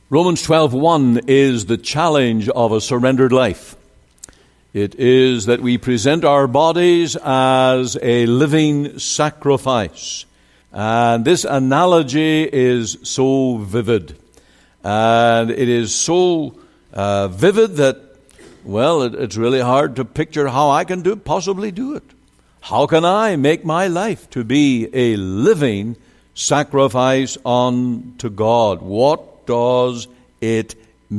Romans 12:1 is the challenge of a surrendered life. It is that we present our bodies as a living sacrifice. And this analogy is so vivid. And it is so vivid that, well, it's really hard to picture how I can possibly do it. How can I make my life to be a living sacrifice unto God? What does it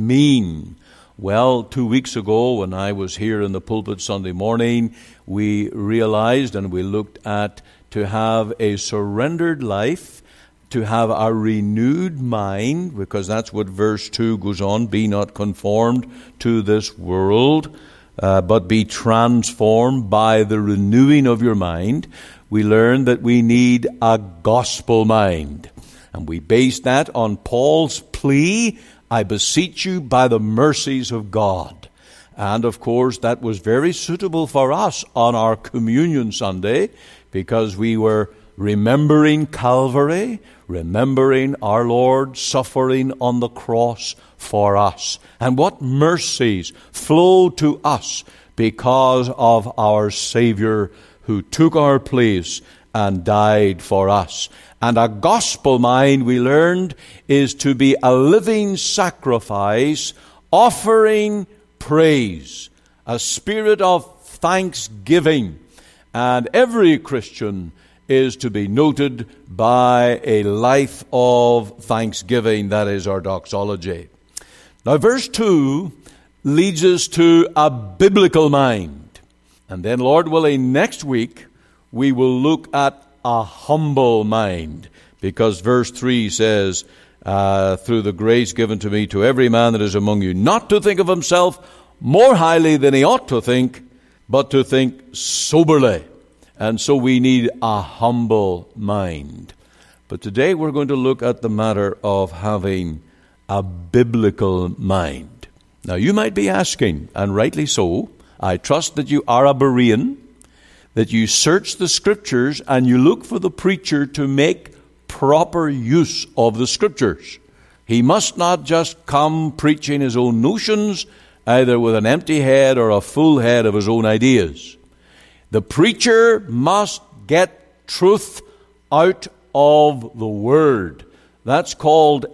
mean? Well, 2 weeks ago when I was here in the pulpit Sunday morning, we realized and we looked at to have a surrendered life, to have a renewed mind, because that's what verse 2 goes on, be not conformed to this world, but be transformed by the renewing of your mind. We learned that we need a gospel mind. And we based that on Paul's plea, I beseech you by the mercies of God. And of course, that was very suitable for us on our Communion Sunday, because we were remembering Calvary, remembering our Lord suffering on the cross for us. And what mercies flow to us because of our Savior who took our place and died for us. And a gospel mind, we learned, is to be a living sacrifice, offering praise, a spirit of thanksgiving. And every Christian is to be noted by a life of thanksgiving. That is our doxology. Now, verse 2 leads us to a biblical mind. And then, Lord willing, next week we will look at a humble mind, because verse 3 says, through the grace given to me, to every man that is among you, not to think of himself more highly than he ought to think, but to think soberly. And so we need a humble mind. But today we're going to look at the matter of having a biblical mind. Now you might be asking, and rightly so, I trust that you are a Berean, that you search the Scriptures and you look for the preacher to make proper use of the Scriptures. He must not just come preaching his own notions, either with an empty head or a full head of his own ideas. The preacher must get truth out of the Word. That's called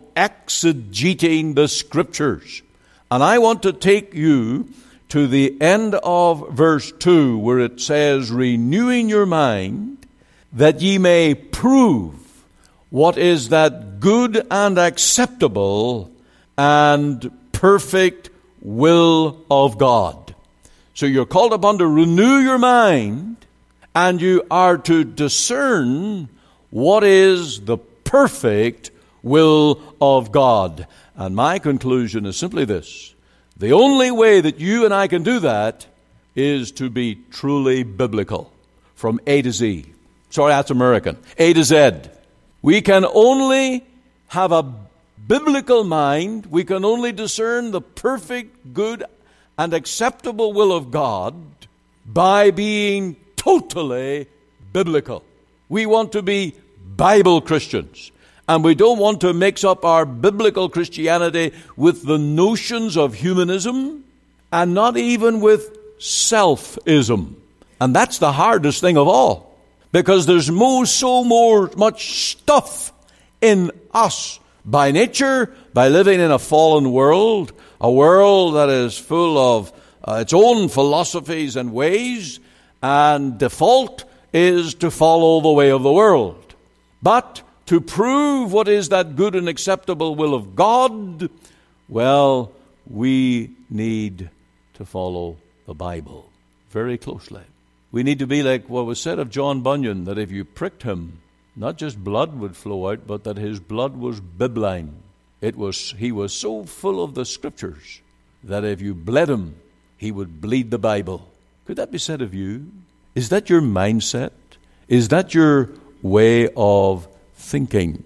exegeting the Scriptures. And I want to take you to the end of verse 2, where it says, renewing your mind, that ye may prove what is that good and acceptable and perfect will of God. So you're called upon to renew your mind, and you are to discern what is the perfect will of God. And my conclusion is simply this: the only way that you and I can do that is to be truly biblical, from A to Z. Sorry, that's American. A to Z. We can only have a biblical mind. We can only discern the perfect, good, and acceptable will of God by being totally biblical. We want to be Bible Christians. And we don't want to mix up our biblical Christianity with the notions of humanism, and not even with selfism. And that's the hardest thing of all, because there's so much stuff in us by nature, by living in a fallen world, a world that is full of its own philosophies and ways, and default is to follow the way of the world. But to prove what is that good and acceptable will of God, well, we need to follow the Bible very closely. We need to be like what was said of John Bunyan, that if you pricked him, not just blood would flow out, but that his blood was bibline. He was so full of the Scriptures that if you bled him, he would bleed the Bible. Could that be said of you? Is that your mindset? Is that your way of thinking?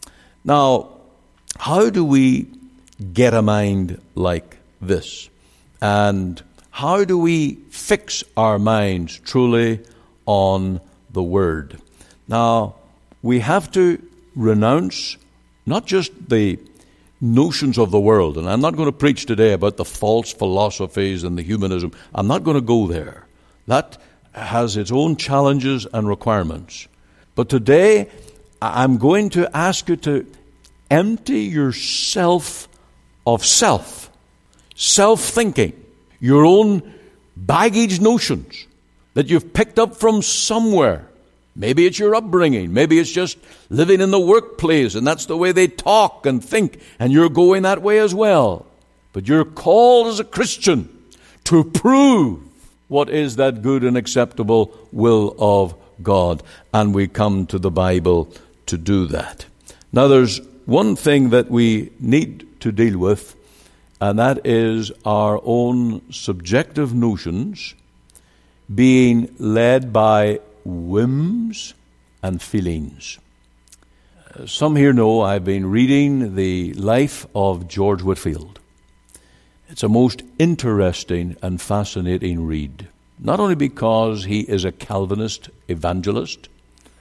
Now, how do we get a mind like this? And how do we fix our minds truly on the Word? Now, we have to renounce not just the notions of the world. And I'm not going to preach today about the false philosophies and the humanism. I'm not going to go there. That has its own challenges and requirements. But today, I'm going to ask you to empty yourself of self-thinking, your own baggage notions that you've picked up from somewhere. Maybe it's your upbringing. Maybe it's just living in the workplace, and that's the way they talk and think, and you're going that way as well. But you're called as a Christian to prove what is that good and acceptable will of God. And we come to the Bible to do that. Now, there's one thing that we need to deal with, and that is our own subjective notions being led by whims and feelings. Some here know I've been reading the life of George Whitefield. It's a most interesting and fascinating read, not only because he is a Calvinist evangelist,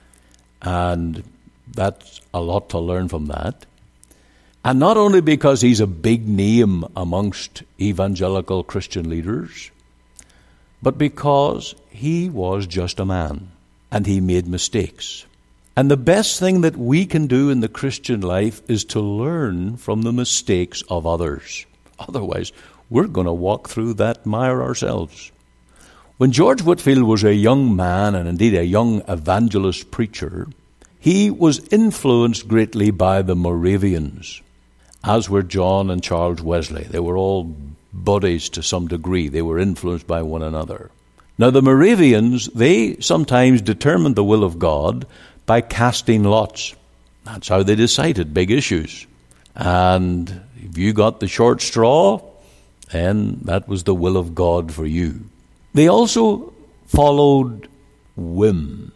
and that's a lot to learn from that, and not only because he's a big name amongst evangelical Christian leaders, but because he was just a man, and he made mistakes. And the best thing that we can do in the Christian life is to learn from the mistakes of others. Otherwise, we're going to walk through that mire ourselves. When George Whitefield was a young man, and indeed a young evangelist preacher, he was influenced greatly by the Moravians, as were John and Charles Wesley. They were all buddies to some degree. They were influenced by one another. Now, the Moravians, they sometimes determined the will of God by casting lots. That's how they decided big issues. And if you got the short straw, then that was the will of God for you. They also followed whim,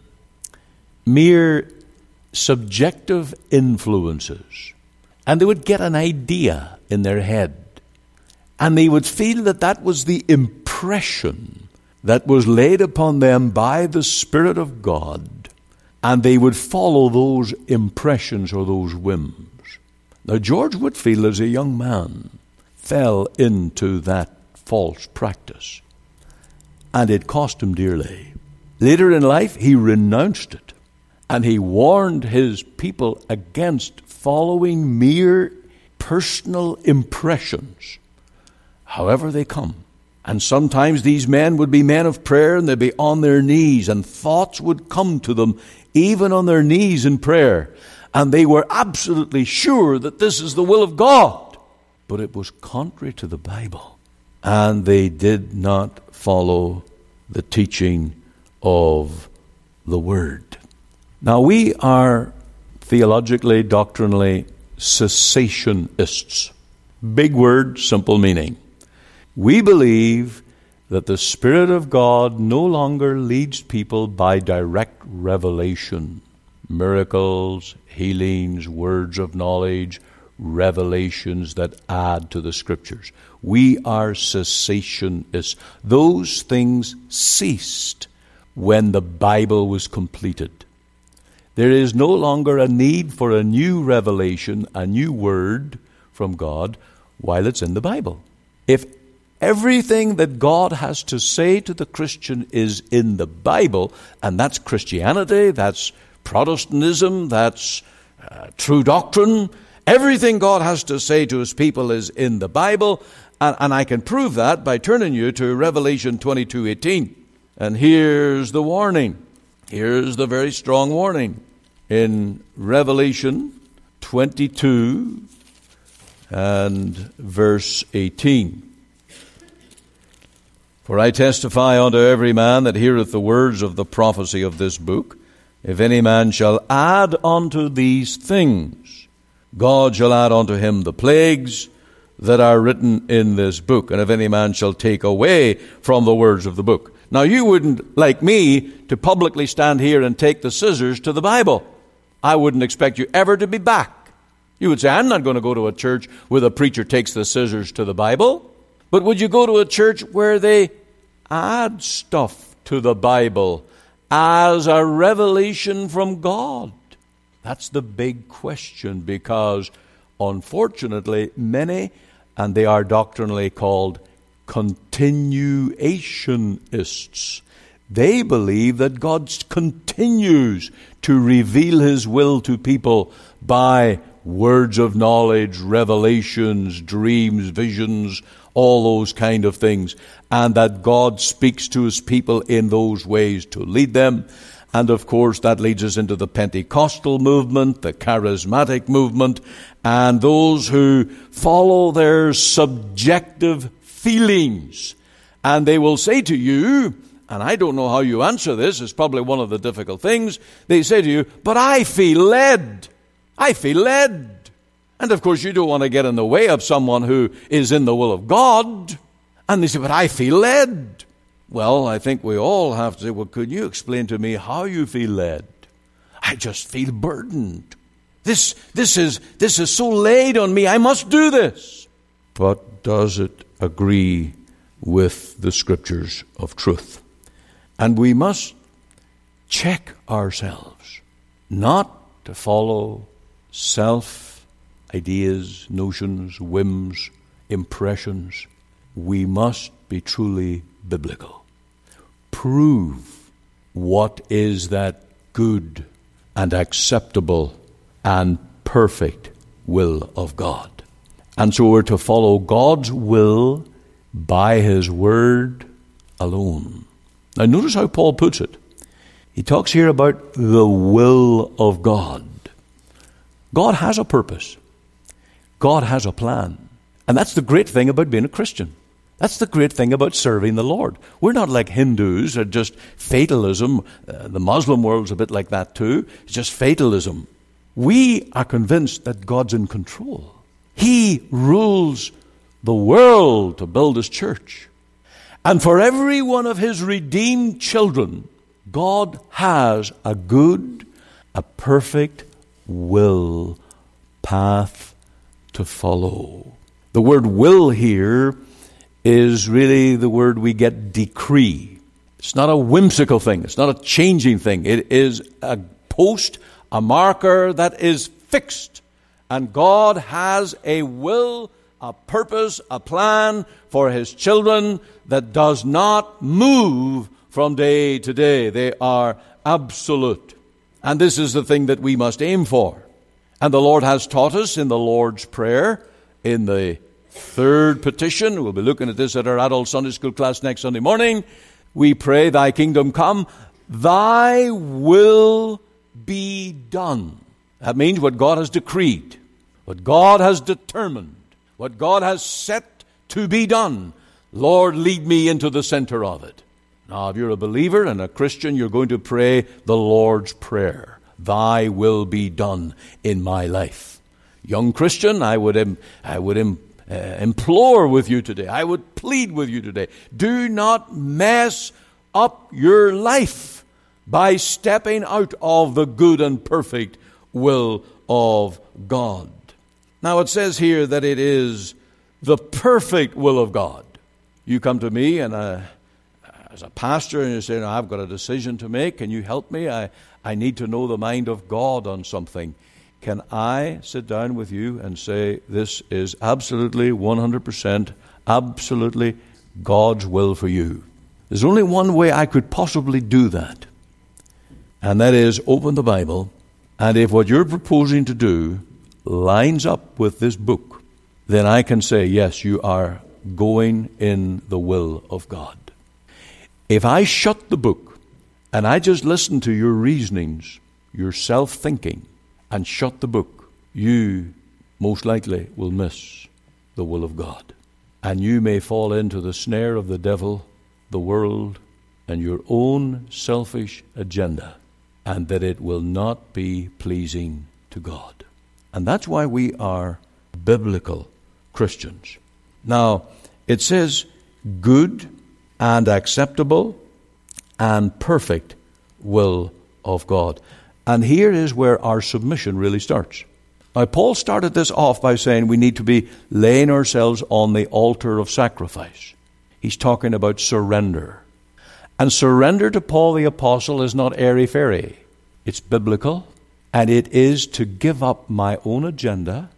mere subjective influences. And they would get an idea in their head, and they would feel that that was the impression that was laid upon them by the Spirit of God, and they would follow those impressions or those whims. Now, George Whitefield, as a young man, fell into that false practice, and it cost him dearly. Later in life, he renounced it, and he warned his people against following mere personal impressions, however they come. And sometimes these men would be men of prayer, and they'd be on their knees, and thoughts would come to them even on their knees in prayer, and they were absolutely sure that this is the will of God. But it was contrary to the Bible, and they did not follow the teaching of the Word. Now, we are theologically, doctrinally cessationists. Big word, simple meaning. We believe that the Spirit of God no longer leads people by direct revelation. Miracles, healings, words of knowledge, revelations that add to the Scriptures. We are cessationists. Those things ceased when the Bible was completed. There is no longer a need for a new revelation, a new word from God while it's in the Bible. If everything that God has to say to the Christian is in the Bible, and that's Christianity, that's Protestantism, that's true doctrine, everything God has to say to His people is in the Bible, and I can prove that by turning you to Revelation 22:18. And here's the warning. Here's the very strong warning. In Revelation 22 and verse 18. For I testify unto every man that heareth the words of the prophecy of this book, if any man shall add unto these things, God shall add unto him the plagues that are written in this book. And if any man shall take away from the words of the book. Now, you wouldn't like me to publicly stand here and take the scissors to the Bible. I wouldn't expect you ever to be back. You would say, I'm not going to go to a church where the preacher takes the scissors to the Bible. But would you go to a church where they add stuff to the Bible as a revelation from God? That's the big question, because unfortunately, many, and they are doctrinally called continuationists. They believe that God continues to reveal His will to people by words of knowledge, revelations, dreams, visions, all those kind of things, and that God speaks to His people in those ways to lead them. And of course, that leads us into the Pentecostal movement, the charismatic movement, and those who follow their subjective feelings. And they will say to you, and I don't know how you answer this, it's probably one of the difficult things, they say to you, but I feel led. I feel led. And of course, you don't want to get in the way of someone who is in the will of God. And they say, but I feel led. Well, I think we all have to say, well, could you explain to me how you feel led? I just feel burdened. This is so laid on me. I must do this. But does it agree with the Scriptures of truth? And we must check ourselves, not to follow self-ideas, notions, whims, impressions. We must be truly biblical. Prove what is that good and acceptable and perfect will of God. And so we're to follow God's will by His Word alone. Now notice how Paul puts it. He talks here about the will of God. God has a purpose. God has a plan. And that's the great thing about being a Christian. That's the great thing about serving the Lord. We're not like Hindus or just fatalism. The Muslim world's a bit like that too. It's just fatalism. We are convinced that God's in control. He rules the world to build His church. And for every one of His redeemed children, God has a good, a perfect will, path to follow. The word will here is really the word we get decree. It's not a whimsical thing. It's not a changing thing. It is a post, a marker that is fixed. And God has a will, a purpose, a plan for His children that does not move from day to day. They are absolute. And this is the thing that we must aim for. And the Lord has taught us in the Lord's Prayer, in the third petition. We'll be looking at this at our adult Sunday school class next Sunday morning. We pray, Thy kingdom come, Thy will be done. That means what God has decreed, what God has determined, what God has set to be done. Lord, lead me into the center of it. Now, if you're a believer and a Christian, you're going to pray the Lord's Prayer. Thy will be done in my life. Young Christian, I would implore with you today. I would plead with you today. Do not mess up your life by stepping out of the good and perfect will of God. Now it says here that it is the perfect will of God. You come to me and as a pastor and you say, I've got a decision to make. Can you help me? I need to know the mind of God on something. Can I sit down with you and say, this is absolutely 100%, absolutely God's will for you? There's only one way I could possibly do that. And that is open the Bible. And if what you're proposing to do lines up with this book, then I can say, yes, you are going in the will of God. If I shut the book and I just listen to your reasonings, your self-thinking, and shut the book, you most likely will miss the will of God. And you may fall into the snare of the devil, the world, and your own selfish agenda, and that it will not be pleasing to God. And that's why we are biblical Christians. Now, it says good and acceptable and perfect will of God. And here is where our submission really starts. Now, Paul started this off by saying we need to be laying ourselves on the altar of sacrifice. He's talking about surrender. And surrender to Paul the Apostle is not airy-fairy. It's biblical, and it is to give up my own agenda,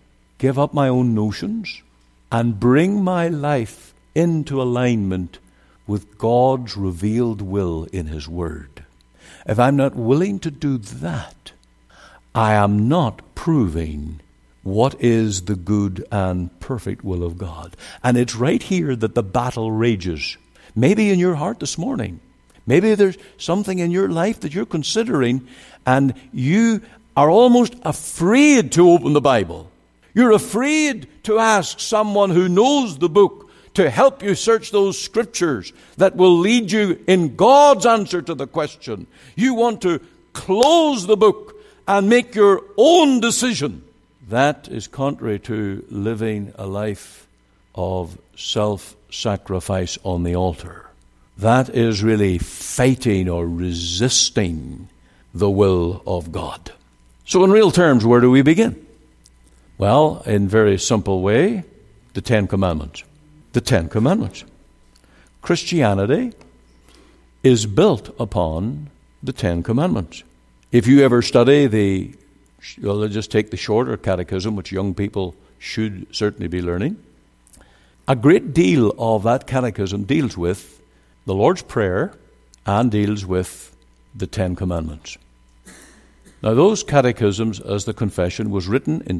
give up my own notions and bring my life into alignment with God's revealed will in His Word. If I'm not willing to do that, I am not proving what is the good and perfect will of God. And it's right here that the battle rages. Maybe in your heart this morning. Maybe there's something in your life that you're considering and you are almost afraid to open the Bible. You're afraid to ask someone who knows the book to help you search those scriptures that will lead you in God's answer to the question. You want to close the book and make your own decision. That is contrary to living a life of self-sacrifice on the altar. That is really fighting or resisting the will of God. So in real terms, where do we begin? Well, in a very simple way, the Ten Commandments. The Ten Commandments. Christianity is built upon the Ten Commandments. If you ever study just take the shorter catechism, which young people should certainly be learning, a great deal of that catechism deals with the Lord's Prayer and deals with the Ten Commandments. Now, those catechisms, as the confession, was written in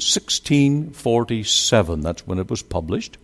1647. That's when it was published,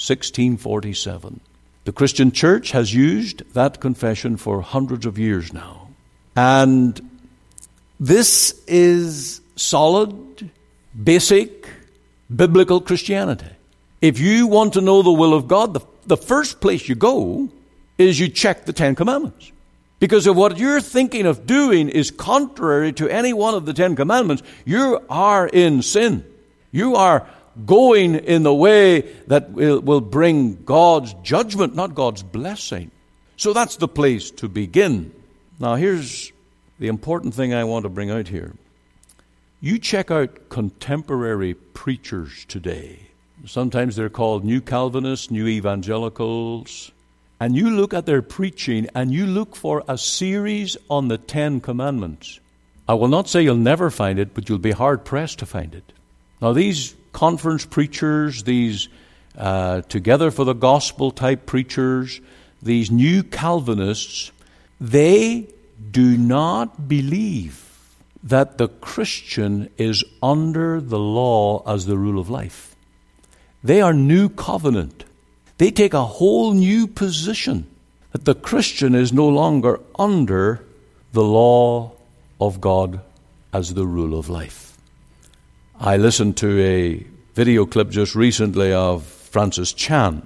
1647. The Christian Church has used that confession for hundreds of years now. And this is solid, basic, biblical Christianity. If you want to know the will of God, the first place you go is you check the Ten Commandments. Because if what you're thinking of doing is contrary to any one of the Ten Commandments, you are in sin. You are going in the way that will bring God's judgment, not God's blessing. So that's the place to begin. Now here's the important thing I want to bring out here. You check out contemporary preachers today. Sometimes they're called New Calvinists, New Evangelicals. And you look at their preaching and you look for a series on the Ten Commandments. I will not say you'll never find it, but you'll be hard-pressed to find it. Now, these conference preachers, these Together for the Gospel type preachers, these New Calvinists, they do not believe that the Christian is under the law as the rule of life. They are New Covenant. They take a whole new position that the Christian is no longer under the law of God as the rule of life. I listened to a video clip just recently of Francis Chan,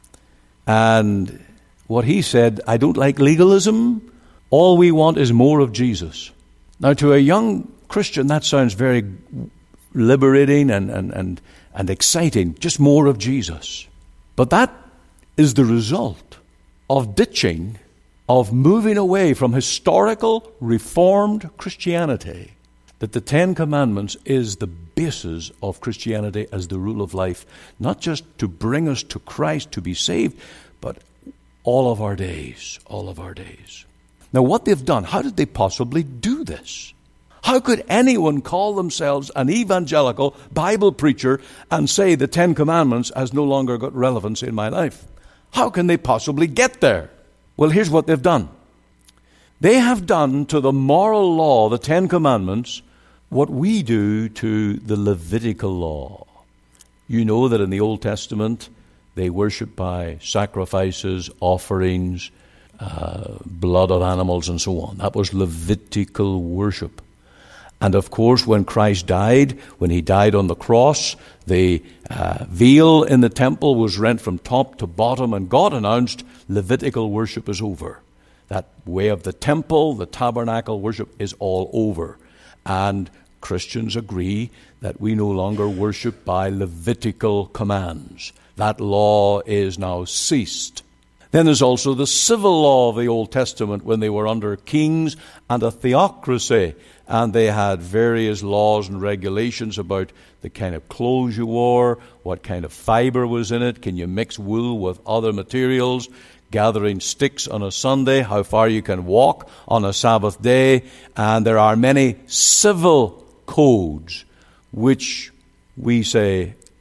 and what he said, I don't like legalism. All we want is more of Jesus. Now, to a young Christian, that sounds very liberating and exciting, just more of Jesus. But that is the result of ditching, of moving away from historical Reformed Christianity, that the Ten Commandments is the basis of Christianity as the rule of life, not just to bring us to Christ to be saved, but all of our days, all of our days. Now, what they've done, how did they possibly do this? How could anyone call themselves an evangelical Bible preacher and say the Ten Commandments has no longer got relevance in my life? How can they possibly get there? Well, here's what they've done. They have done to the moral law, the Ten Commandments, what we do to the Levitical law. You know that in the Old Testament, they worship by sacrifices, offerings, blood of animals, and so on. That was Levitical worship. And of course, when Christ died, when he died on the cross, the veil in the temple was rent from top to bottom, and God announced Levitical worship is over. That way of the temple, the tabernacle worship is all over. And Christians agree that we no longer worship by Levitical commands. That law is now ceased. Then there's also the civil law of the Old Testament when they were under kings and a theocracy, and they had various laws and regulations about the kind of clothes you wore, what kind of fiber was in it, can you mix wool with other materials, gathering sticks on a Sunday, how far you can walk on a Sabbath day, and there are many civil codes which we say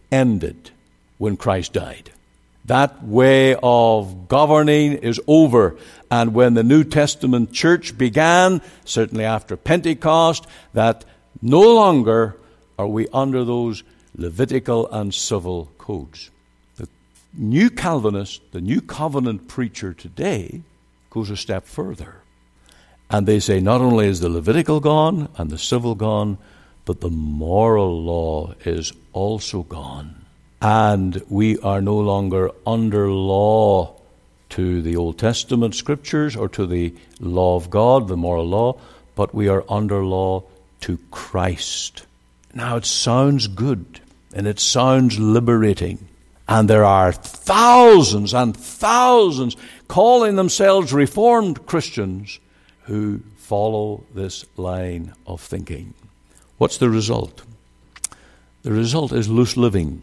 ended when Christ died. That way of governing is over. And when the New Testament church began, certainly after Pentecost, that no longer are we under those Levitical and civil codes. The new Calvinist, the new covenant preacher today, goes a step further. And they say not only is the Levitical gone and the civil gone, but the moral law is also gone. And we are no longer under law to the Old Testament scriptures or to the law of God, the moral law, but we are under law to Christ. Now it sounds good and it sounds liberating. And there are thousands and thousands calling themselves Reformed Christians who follow this line of thinking. What's the result? The result is loose living.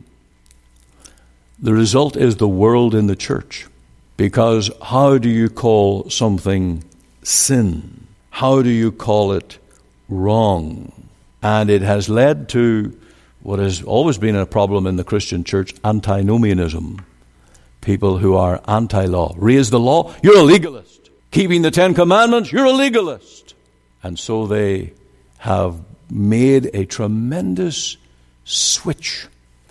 The result is the world in the church. Because how do you call something sin? How do you call it wrong? And it has led to what has always been a problem in the Christian church, antinomianism. People who are anti-law. Raise the law, you're a legalist. Keeping the Ten Commandments, you're a legalist. And so they have made a tremendous switch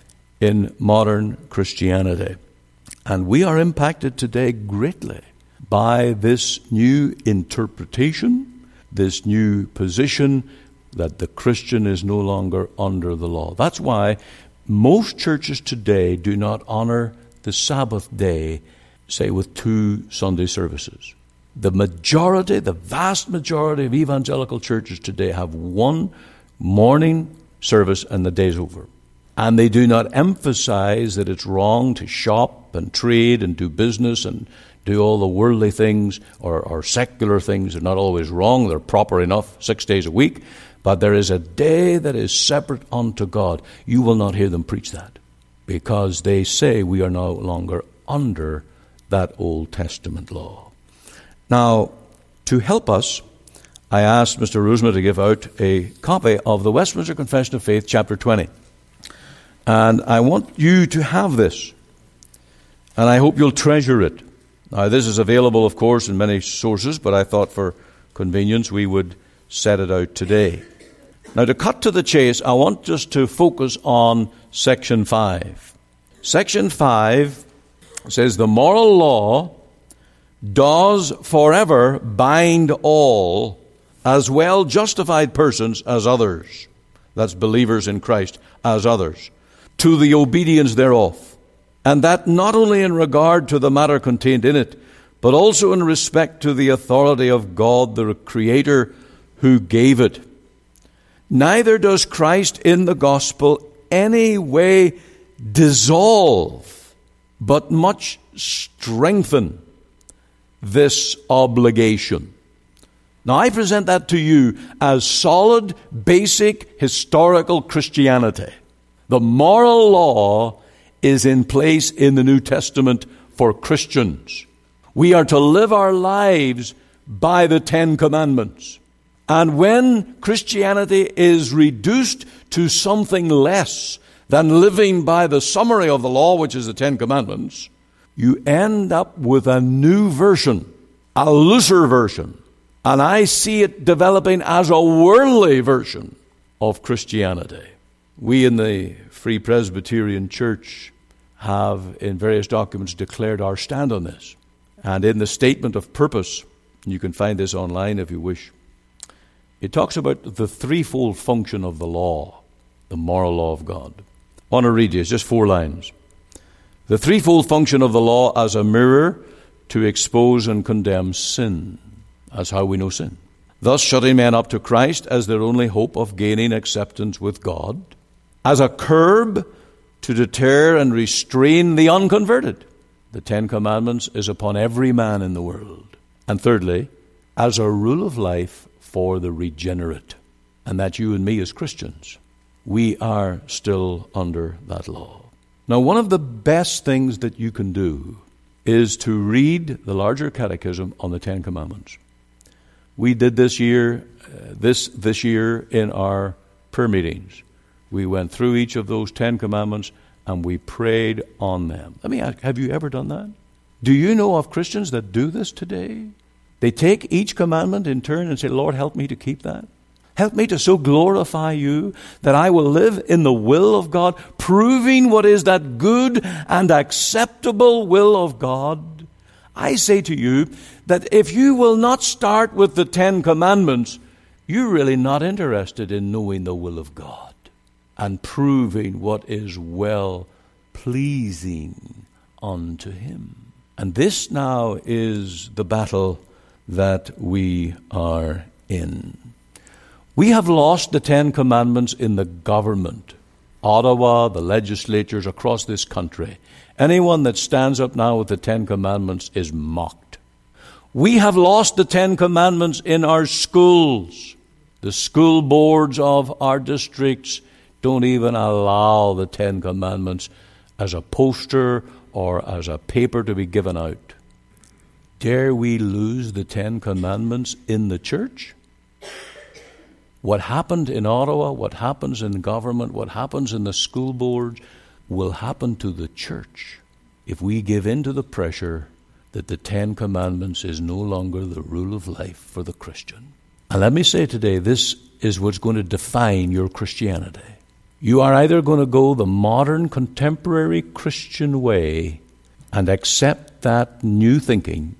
in modern Christianity. And we are impacted today greatly by this new interpretation, this new position that the Christian is no longer under the law. That's why most churches today do not honor the Sabbath day, say, with 2 Sunday services. The majority, the vast majority of evangelical churches today have one morning service and the day's over. And they do not emphasize that it's wrong to shop and trade and do business and do all the worldly things or secular things. They're not always wrong. They're proper enough 6 days a week. But there is a day that is separate unto God. You will not hear them preach that because they say we are no longer under that Old Testament law. Now, to help us, I asked Mr. Roosma to give out a copy of the Westminster Confession of Faith, chapter 20. And I want you to have this. And I hope you'll treasure it. Now, this is available, of course, in many sources, but I thought for convenience we would set it out today. Now, to cut to the chase, I want just to focus on Section 5. Section 5 says, the moral law does forever bind all, as well justified persons as others. That's believers in Christ as others. To the obedience thereof, and that not only in regard to the matter contained in it, but also in respect to the authority of God, the Creator, who gave it. Neither does Christ in the gospel any way dissolve, but much strengthen this obligation. Now, I present that to you as solid, basic, historical Christianity. The moral law is in place in the New Testament for Christians. We are to live our lives by the 10 Commandments. And when Christianity is reduced to something less than living by the summary of the law, which is the 10 Commandments, you end up with a new version, a looser version. And I see it developing as a worldly version of Christianity. We in the Free Presbyterian Church have in various documents declared our stand on this. And in the statement of purpose, you can find this online if you wish, it talks about the threefold function of the law, the moral law of God. I want to read you, it's just 4 lines. The threefold function of the law as a mirror to expose and condemn sin. That's how we know sin. Thus shutting men up to Christ as their only hope of gaining acceptance with God. As a curb to deter and restrain the unconverted. The 10 Commandments is upon every man in the world. And thirdly, as a rule of life for the regenerate. And that's you and me as Christians. We are still under that law. Now, one of the best things that you can do is to read the larger catechism on the 10 Commandments. We did this year in our prayer meetings. We went through each of those 10 Commandments and we prayed on them. Let me ask, have you ever done that? Do you know of Christians that do this today? They take each commandment in turn and say, Lord, help me to keep that. Help me to so glorify you that I will live in the will of God, proving what is that good and acceptable will of God. I say to you that if you will not start with the 10 commandments, you're really not interested in knowing the will of God and proving what is well pleasing unto Him. And this now is the battle that we are in. We have lost the 10 commandments in the government. Ottawa, the legislatures across this country. Anyone that stands up now with the 10 commandments is mocked. We have lost the 10 commandments in our schools. The school boards of our districts don't even allow the 10 commandments as a poster or as a paper to be given out. Dare we lose the 10 commandments in the church? What happened in Ottawa, what happens in government, what happens in the school boards will happen to the church if we give in to the pressure that the 10 commandments is no longer the rule of life for the Christian. And let me say today, this is what's going to define your Christianity. You are either going to go the modern, contemporary Christian way and accept that new thinking,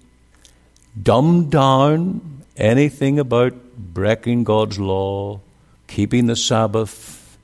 dumb down anything about breaking God's law, keeping the Sabbath,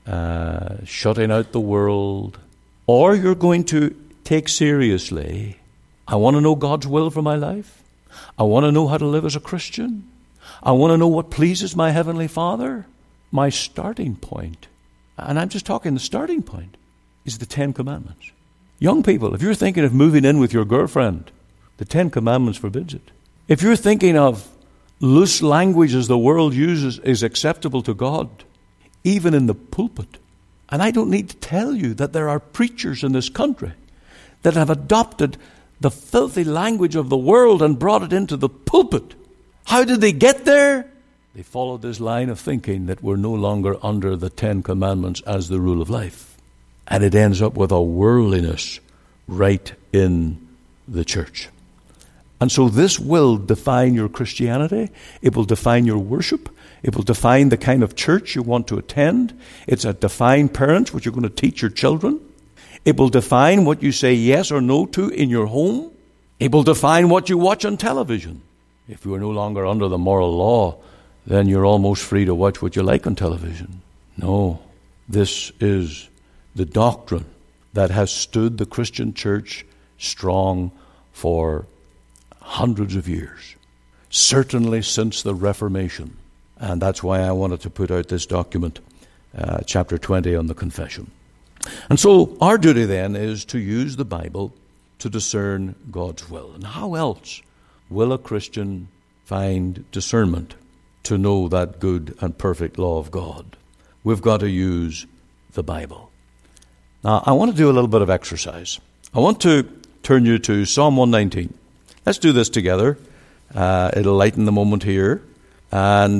shutting out the world, or you're going to take seriously, I want to know God's will for my life. I want to know how to live as a Christian. I want to know what pleases my Heavenly Father. My starting point, and I'm just talking the starting point, is the 10 Commandments. Young people, if you're thinking of moving in with your girlfriend, the 10 Commandments forbids it. If you're thinking of loose language as the world uses is acceptable to God, even in the pulpit. And I don't need to tell you that there are preachers in this country that have adopted the filthy language of the world and brought it into the pulpit. How did they get there? They followed this line of thinking that we're no longer under the 10 Commandments as the rule of life. And it ends up with a worldliness right in the church. And so this will define your Christianity. It will define your worship. It will define the kind of church you want to attend. It's a define parents, what you're going to teach your children. It will define what you say yes or no to in your home. It will define what you watch on television. If you are no longer under the moral law, then you're almost free to watch what you like on television. No, this is the doctrine that has stood the Christian church strong for hundreds of years, certainly since the Reformation. And that's why I wanted to put out this document, chapter 20 on the confession. And so our duty then is to use the Bible to discern God's will. And how else will a Christian find discernment to know that good and perfect law of God? We've got to use the Bible. Now, I want to do a little bit of exercise. I want to turn you to Psalm 119. Let's do this together. It'll lighten the moment here. And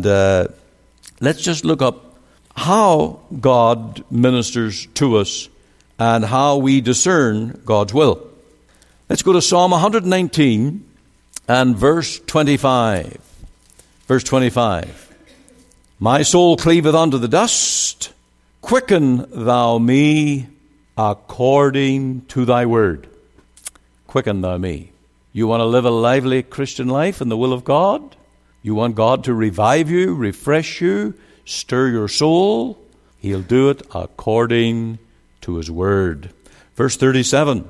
let's just look up how God ministers to us and how we discern God's will. Let's go to Psalm 119 and verse 25. Verse 25. My soul cleaveth unto the dust. Quicken thou me according to thy word. Quicken thou me. You want to live a lively Christian life in the will of God? You want God to revive you, refresh you, stir your soul? He'll do it according to His word. Verse 37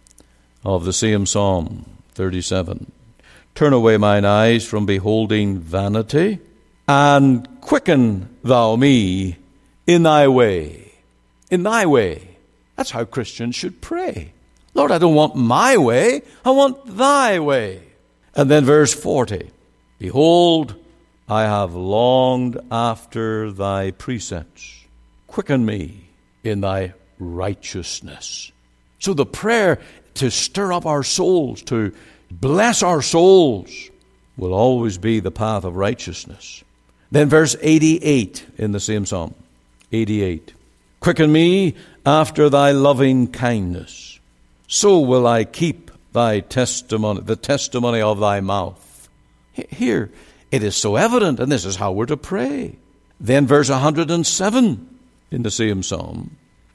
of the same Psalm 37. Turn away mine eyes from beholding vanity, and quicken thou me in thy way. In thy way. That's how Christians should pray. Lord, I don't want my way, I want thy way. And then verse 40. Behold, I have longed after thy precepts. Quicken me in thy righteousness. So the prayer to stir up our souls, to bless our souls, will always be the path of righteousness. Then verse 88 in the same psalm. 88. Quicken me after thy loving kindness. So will I keep thy testimony, the testimony of thy mouth. Here, it is so evident, and this is how we're to pray. Then verse 107 in the same psalm,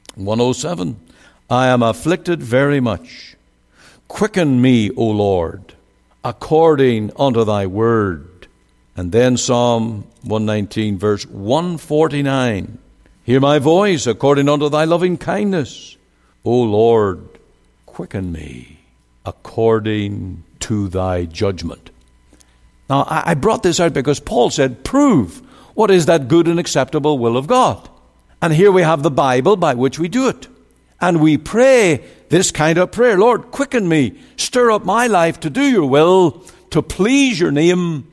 107, I am afflicted very much. Quicken me, O Lord, according unto thy word. And then Psalm 119, verse 149, hear my voice according unto thy loving kindness. O Lord, quicken me according to thy judgment. Now, I brought this out because Paul said, prove what is that good and acceptable will of God. And here we have the Bible by which we do it. And we pray this kind of prayer. Lord, quicken me, stir up my life to do your will, to please your name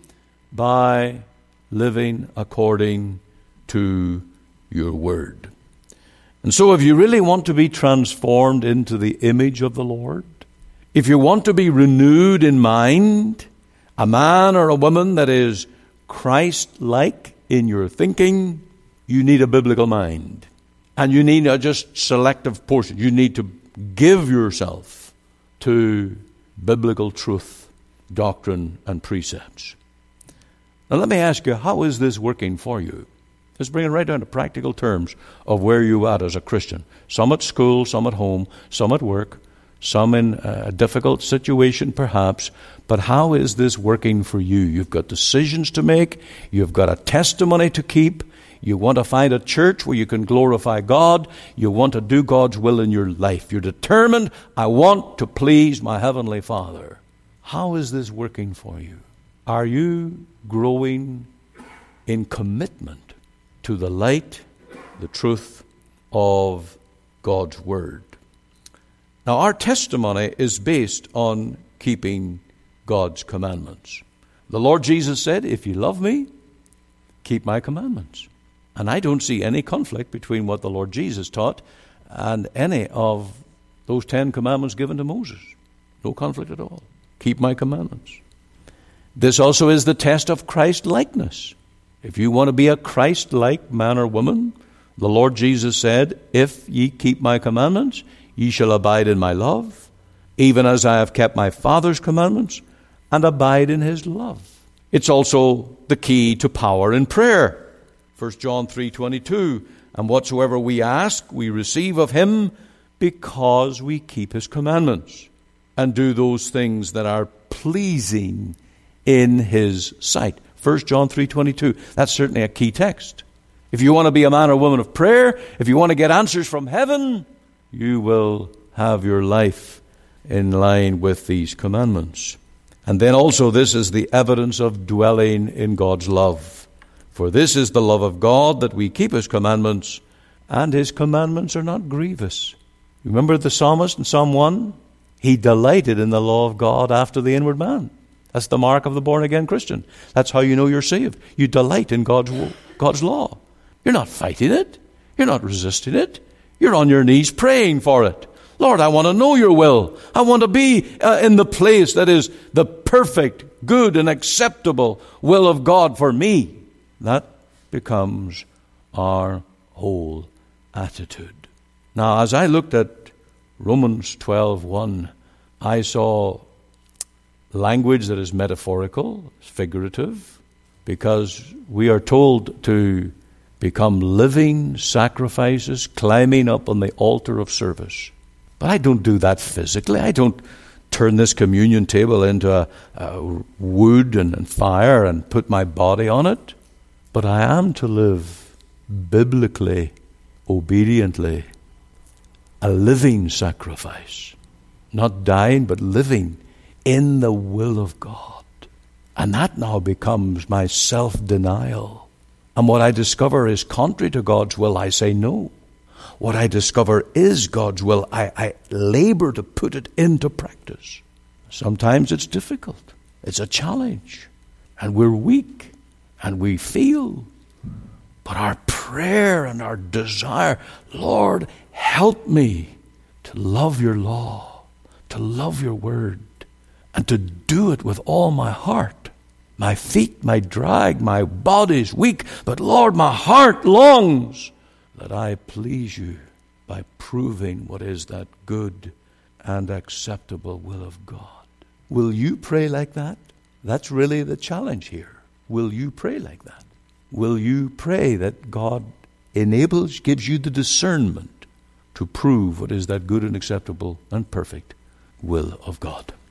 by living according to your word. And so if you really want to be transformed into the image of the Lord, if you want to be renewed in mind, a man or a woman that is Christ-like in your thinking, you need a biblical mind. And you need not just selective portions. You need to give yourself to biblical truth, doctrine, and precepts. Now let me ask you, how is this working for you? Let's bring it right down to practical terms of where you're at as a Christian. Some at school, some at home, some at work, some in a difficult situation perhaps. But how is this working for you? You've got decisions to make. You've got a testimony to keep. You want to find a church where you can glorify God. You want to do God's will in your life. You're determined, I want to please my Heavenly Father. How is this working for you? Are you growing in commitment to the light, the truth of God's Word? Now, our testimony is based on keeping God's commandments. The Lord Jesus said, if you love me, keep my commandments. And I don't see any conflict between what the Lord Jesus taught and any of those 10 commandments given to Moses. No conflict at all. Keep my commandments. This also is the test of Christ-likeness. If you want to be a Christ-like man or woman, the Lord Jesus said, if ye keep my commandments, ye shall abide in my love, even as I have kept my Father's commandments, and abide in his love. It's also the key to power in prayer. 1 John 3:22, and whatsoever we ask, we receive of him, because we keep his commandments, and do those things that are pleasing in his sight. 1 John 3:22, that's certainly a key text. If you want to be a man or woman of prayer, if you want to get answers from heaven, you will have your life in line with these commandments. And then also this is the evidence of dwelling in God's love. For this is the love of God, that we keep his commandments, and his commandments are not grievous. Remember the psalmist in Psalm 1? He delighted in the law of God after the inward man. That's the mark of the born-again Christian. That's how you know you're saved. You delight in God's law. You're not fighting it. You're not resisting it. You're on your knees praying for it. Lord, I want to know your will. I want to be in the place that is the perfect, good, and acceptable will of God for me. That becomes our whole attitude. Now, as I looked at Romans 12:1, I saw language that is metaphorical, figurative, because we are told to become living sacrifices, climbing up on the altar of service. But I don't do that physically. I don't turn this communion table into a wood and fire and put my body on it. But I am to live biblically, obediently, a living sacrifice. Not dying, but living in the will of God. And that now becomes my self-denial. And what I discover is contrary to God's will, I say no. What I discover is God's will, I labor to put it into practice. Sometimes it's difficult. It's a challenge. And we're weak. And we feel. But our prayer and our desire, Lord, help me to love your law, to love your word, and to do it with all my heart. My feet might drag, my body's weak, but Lord, my heart longs that I please you by proving what is that good and acceptable will of God. Will you pray like that? That's really the challenge here. Will you pray like that? Will you pray that God gives you the discernment to prove what is that good and acceptable and perfect will of God?